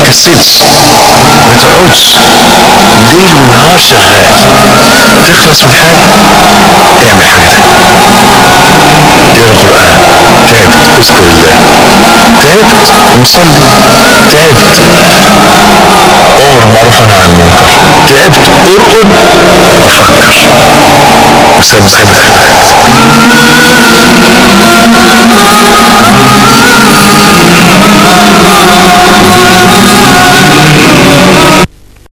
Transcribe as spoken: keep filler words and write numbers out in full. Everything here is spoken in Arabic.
كسلش، ما تقعدش ليل ونهار شغال، تخلص من حاجة اعمل حاجة تانية، اقرا قرآن، تعبت اذكر الله، تعبت وصلي، تعبت امر بالمعروف ونهى عن المنكر، تعبت ارقد وفكر وسبح الاخلاق.